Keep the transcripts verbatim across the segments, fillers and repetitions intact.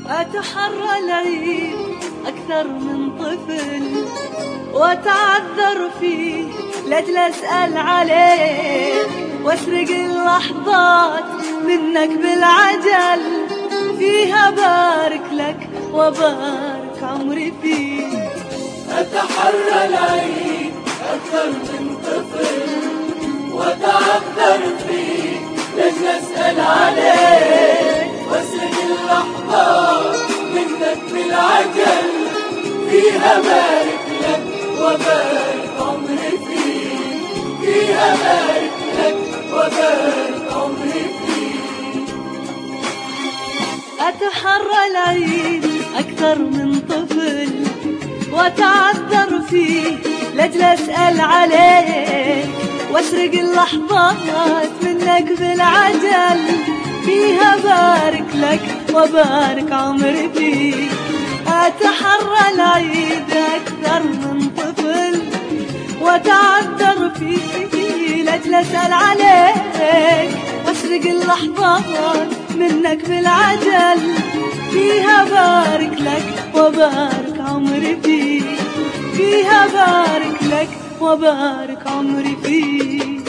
أتحرى العيد أكثر من طفل وأتعذر فيه لأجل أسأل عليك وأسرق اللحظات منك بالعجل فيها بارك لك وبارك عمري فيه. أتحرى العيد أكثر من طفل وأتعذر فيه لأجل أسأل عليك وأسرق اللحظات منك بالعجل فيها بارك لك وبارك عمري فيه. فيها بارك لك وبارك عمري فيه. أتحرى العيد أكثر من طفل وأتعذر فيه لأجل أسأل عليك وأسرق اللحظات منك بالعجل فيها بارك لك وبارك عمري فيه. أتحرى العيد أكثر من طفل وأتعذر فيه لأجل أسأل عليك وأسرق اللحظات منك بالعجل فيها بارك لك وبارك عمري فيه. فيها بارك لك وبارك عمري فيه.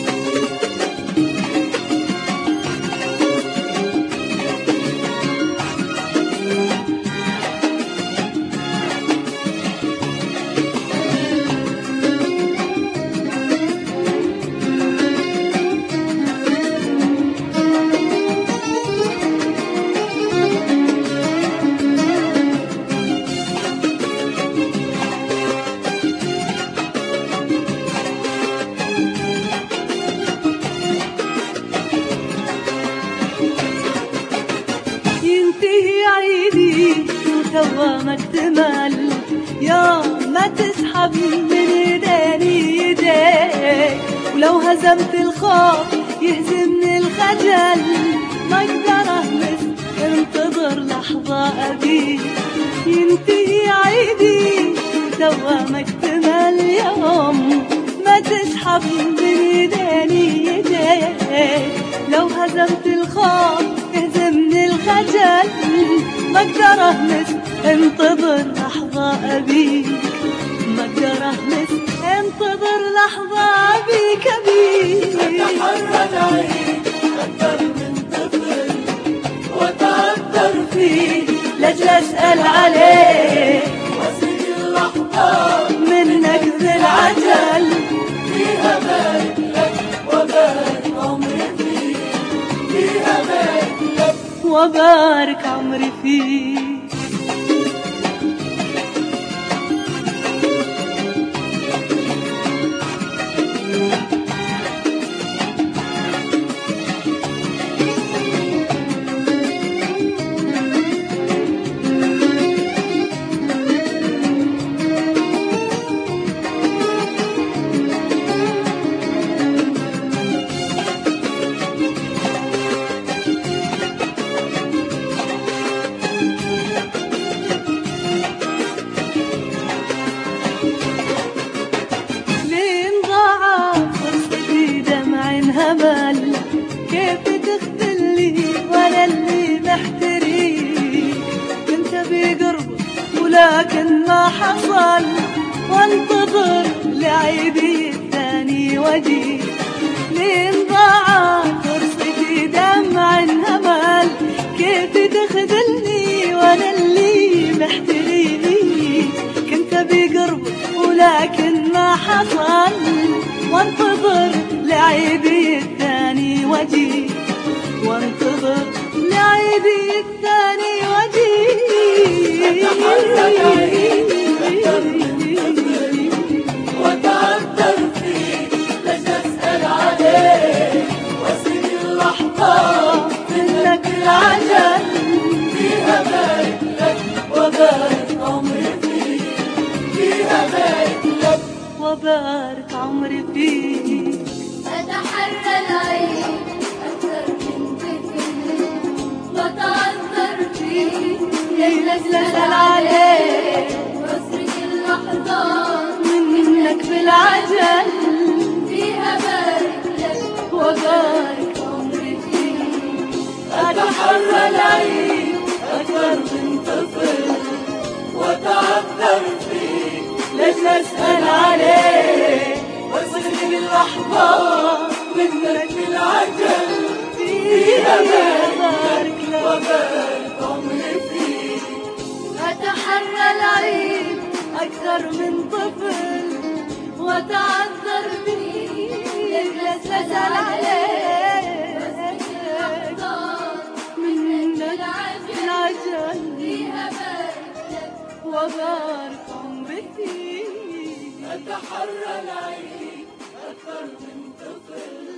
ينتهي عيدي وتوا ما اكتمل يوم ما تسحب من ايديني يديك ولو هزمت الخوف يهزمني الخجل ما اقدر اهمس انتظر لحظة ابيك. ينتهي عيدي وتوا ما اكتمل يوم ما تسحب من ايديني يديك لو هزمت الخوف يهزمني الخجل ما اقدر اهمس انتظر لحظة ابيك. ما اقدر اهمس انتظر لحظة ابيك ابيك. أتحرى العيد أكثر من طفل وأتعذر فيه لأجل أسأل عليك وأسرق اللحظات منك بالعجل فيها بارك لك وبارك عمري فيه. فيها بارك لك وبارك عمري فيه. همل كيف تخذلني وانا اللي محتريك كنت بقربك ولكن ما حصل وانتظر لعيدي الثاني وجيك. لين ضاعت فرصتي دمع همل كيف تخذلني وانا اللي محتريك كنت بقربك ولكن ما حصل وانتظر لعيدي الثاني وجيك. وانتظر لعيدي الثاني وجيك. وأتعذر فيه لأجل أسأل عليك وأسرق اللحظات منك العجل فيها بارك لك وبارك عمري فيه. فيها بارك لك وبارك عمري فيه. أتحرى العيد أكثر من طفل وأتعذر فيه لأجل أسأل عليك وأسرق اللحظات منك بالعجل فيها بارك لك وبارك عمري فيه. أتحرى العيد أكثر من واتحضر فيك ليش نسأل عليك واسرق اللحظة منك بالعجل فيها بارك لك وبارك عمري فيك أتحرى العيد أكثر من طفل وأتعذر فيك ليش نسأل عليك منك العجل فيها بارك لك وبارك عمري فيك أتحرى العيد أكثر من طفل